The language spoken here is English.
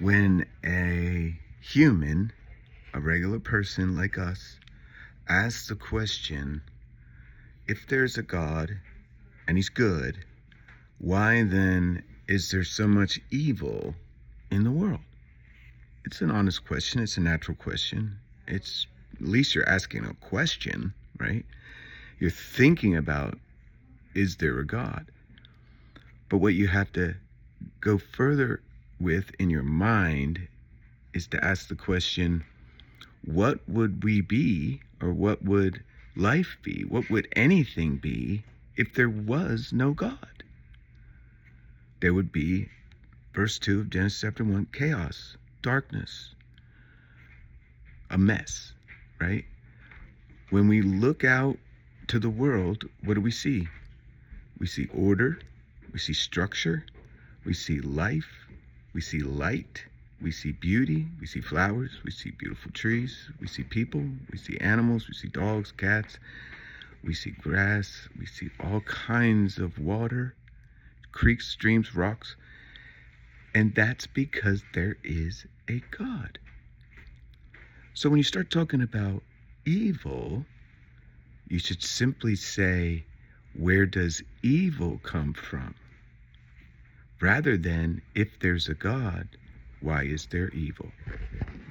When a human, a regular person like us, asks the question, if there's a God and he's good, why then is there so much evil in the world? It's an honest question. It's a natural question. It's at least you're asking a question, right? You're thinking about, is there a God? But what you have to go further with in your mind is to ask the question, what would we be, or what would life be? What would anything be if there was no God? There would be, verse 2 of Genesis chapter 1, chaos, darkness, a mess, right? When we look out to the world, what do we see? We see order, we see structure, we see life, we see light, we see beauty, we see flowers, we see beautiful trees, we see people, we see animals, we see dogs, cats, we see grass, we see all kinds of water, creeks, streams, rocks. And that's because there is a God. So when you start talking about evil, you should simply say, where does evil come from? Rather than, if there's a God, why is there evil?